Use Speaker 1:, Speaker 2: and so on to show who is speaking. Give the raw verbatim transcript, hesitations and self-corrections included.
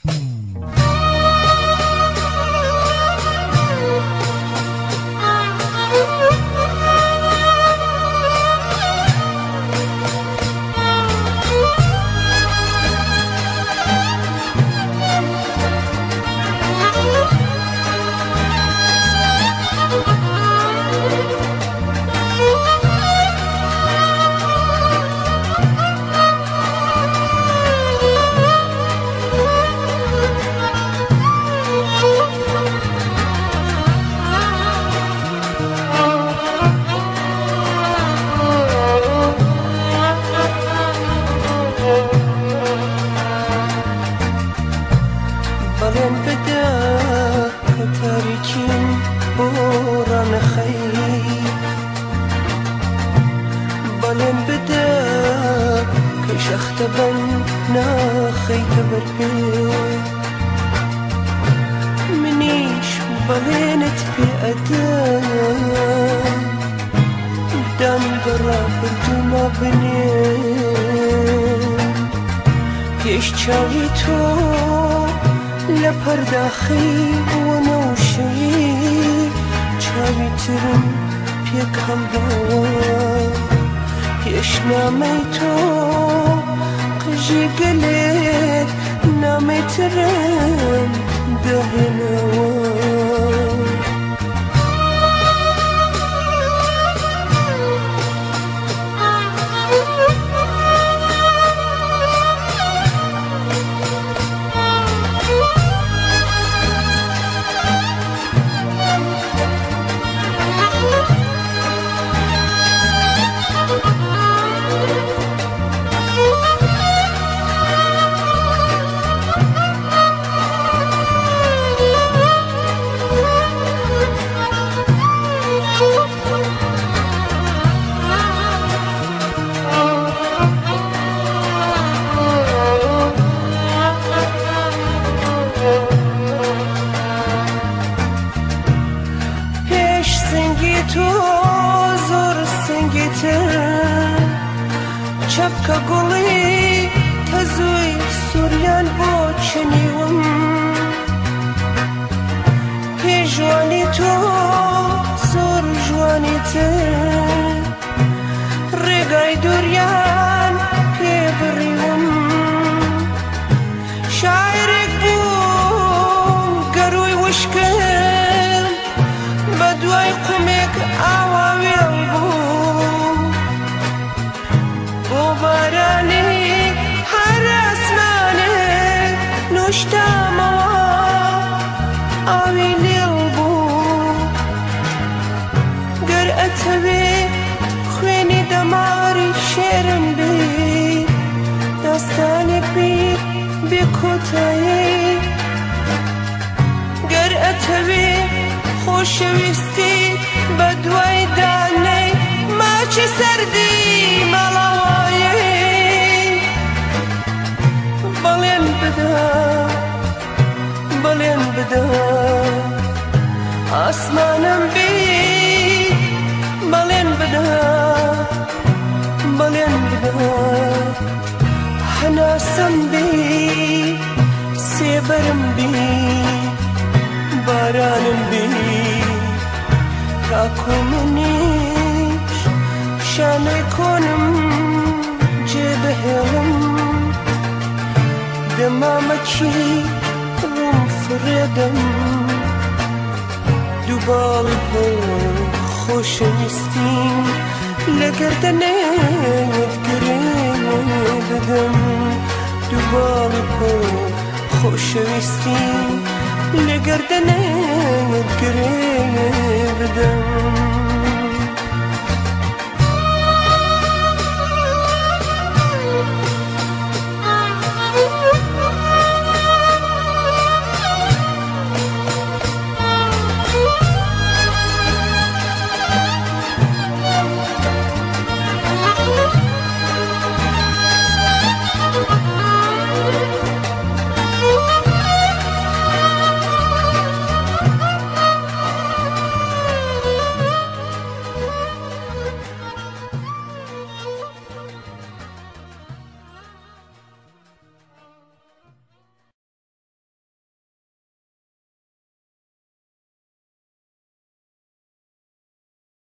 Speaker 1: بلن بدا كتاريكين بوران خير بلن بدا كشخت بن ناخي تبربي منيش بلنت بأدا دم برا بردوما بنين پیش چاوی تو لپرداخی و نوشی چاوی ترم پیکم باور پیش نامی تو قجی گلت نامی ترم دهنوار تو زور سنگیتر چپکا گولی تزوی سوریان با چنیوم پی جوانی تو زور جوانی تر رگای دوریان پی بریوم شاعرک بوم گروی وشکن بدوای قومک آواویل بوم بو بارانی هر اسمانه نوشتم آویلیل بوم گر اتوی خوینی دماری شیرم بی داستانی بی بی کتایی گر اتوی خوشویستی بدوی دانی ماچی سردی ملاوایی بلین بدا بلین بدا آسمانم بی بلین بدا بلین بدا حناسم بی سیبرم بی بارانم بی تاکو منیش شانه کنم جبه هلم دمامکی روم فردم دوبالی با خوشویستیم لگردنه گره بدم دوبالی با خوشویستیم لگردنه گره بدم